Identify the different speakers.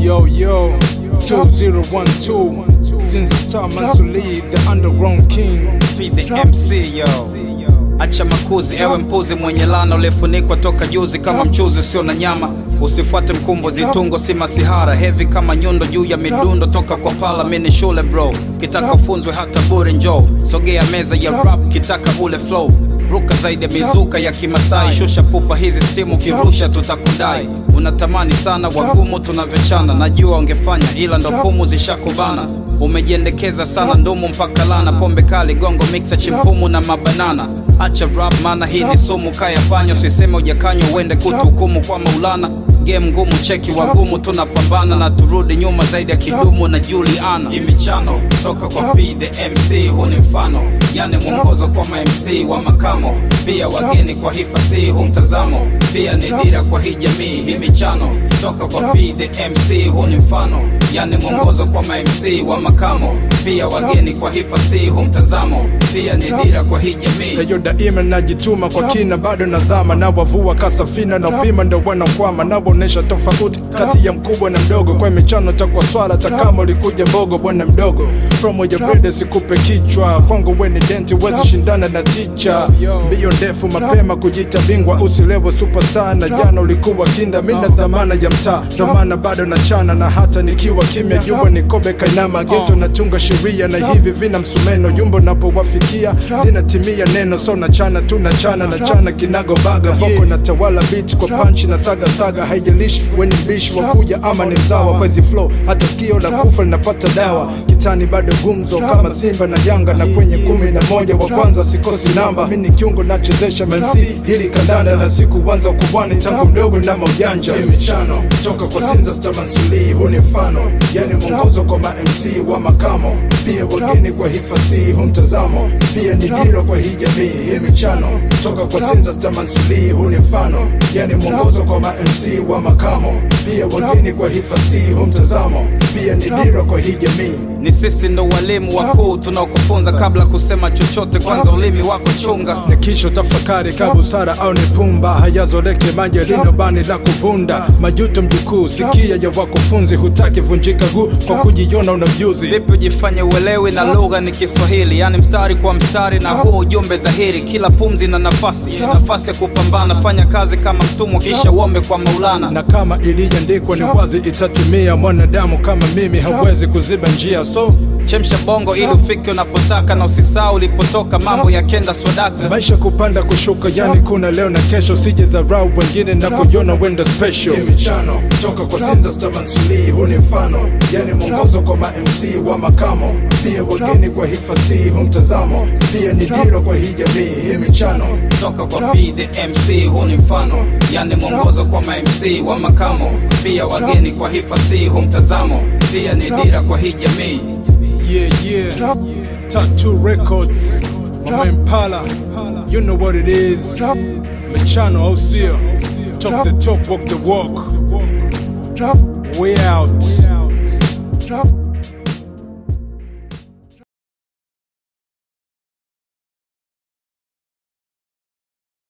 Speaker 1: Yo, 2012. Since the time Mansuli, the underground king.
Speaker 2: Be the MC, yo. Acha makuzi, ewe mpuzi mwenye lana ulefunikwa toka juzi kama mchuzi usio na nyama. Usifuate mkumbo zitungo si masihara, heavy kama nyundo juu ya midundo toka kwa pala mini shule bro. Kitaka funzwe hata bure njoo, sogea meza ya rap kitaka ule flow. Ruka zaidi mizuka ya kimasai, shusha pupa hizi stimu kirusha tutakudai. Unatamani sana wagumu tunavyochana, najua ungefanya ila ndo pumu zishakubana. Umejiendekeza sana ndumu mpaka lana, pombe kali gongo mixa chimpumu na mabanana. Acha rap mana hii ni sumu kaya panyo, usiseme ujakanywa uende kutuhukumu kwa Maulana. Game ngumu cheki wagumu tunapambana, na turudi nyuma zaidi ya kidumu na Juliana. Imichano toka kwa P the MC, huu ni mfano yani mwongozo kwa ma MC wa makamo. Pia wageni kwa hifasi huu mtazamo, pia ni dira kwa hii jamii. Imichano toka kwa P the MC, huu ni mfano yani mwongozo kwa ma MC wa makamo. Pia wageni kwa hifasi huu mtazamo, pia ni dira kwa hii jamii.
Speaker 1: Heyo daima najituma kwa kina bado nazama, na wavua kasafina na upima ndo wanakwama. Na waonesha tofauti kati ya mkubwa na mdogo, kwa michano takwa swala takama ulikuja mbogo. Bwana mdogo promo ya brede sikupe kichwa, kwangu weni denti wezi shindana na teacher. Mbio ndefu mapema kujita bingwa, usilevo superstar na jana ulikuwa kinda. Mina dhamana ya mtaa ndo maana bado na chana, na hata nikiwa kimya jumbo nikobe kainama. Geto natunga sheria na hivi vina msumeno, jumbo napo wafikia linatimia neno. So na chana tunachana na chana kinago baga, voko na tawala beat kwa punch na saga saga. Haijalishi weni mbishi wakuja ama ni mzawa, kwa hizi flow hata sikio la kufa linapata dawa. Kitani bado gumzo kama Simba na Yanga, na kwenye 11 wa kwanza sikosi namba. Mini kiungo nachezesha MC hili kandanda, na siku wanza ukubwani tangu mdogo na maujanja. Imichano toka kwa Sinza Star Mansuli, huu ni mfano yani mwongozo kwa ma MC wa makamo. Pia wageni kwa hifasi huu mtazamo, pia ni dira kwa hii jamii. Imichano toka kwa Sinza Star Mansuli, huu ni mfano yani mwongozo kwa ma MC wa makamo. Pia wageni kwa hifasi huu mtazamo, pia ni dira kwa hii jamii.
Speaker 2: Ni sisi ndo walimu wakuu tunaokufunza, kabla kusema chochote kwanza ulimi wako chunga.
Speaker 1: Ni kisho tafakari kabusara au ni pumba, hayazoleke maji lino bani la kuvunda. Majuto mjukuu sikia ya wakufunzi, hutaki vunjika guu kwa kujiona unamjuzi.
Speaker 2: Vipi ujifanye uelewi na lugha ni Kiswahili, yani mstari kwa mstari na huo ujumbe dhahiri. Kila pumzi na nafasi ya kupambana, fanya kazi kama mtumwa kisha uombe kwa Maulana.
Speaker 1: Na kama iliandikwa ni wazi itatimia, mwanadamu kama mimi hawezi kuziba njia. So
Speaker 2: chemsha bongo ili ufike unapotaka, na usisahau ulipotoka, mambo ya kenda swadaka.
Speaker 1: Maisha kupanda kushuka yani kuna leo na kesho, sije dharau wengine na kujiona wenda special. Imichano toka kwa Sinza Star Mansuli, huu ni mfano yani mwongozo kwa ma MC wa makamo. Pia wageni kwa hifasi huu mtazamo, pia ni dira kwa hii jamii. Imichano
Speaker 2: toka kwa P the MC, huu ni mfano yani mwongozo kwa ma MC wa makamo. Pia wageni kwa hifasi huu mtazamo, pia ni dira kwa hii jamii.
Speaker 1: Yeah. Tattoo Records, Mama Impala, you know what it is. Mechano Osio, talk the talk, walk the walk. We out.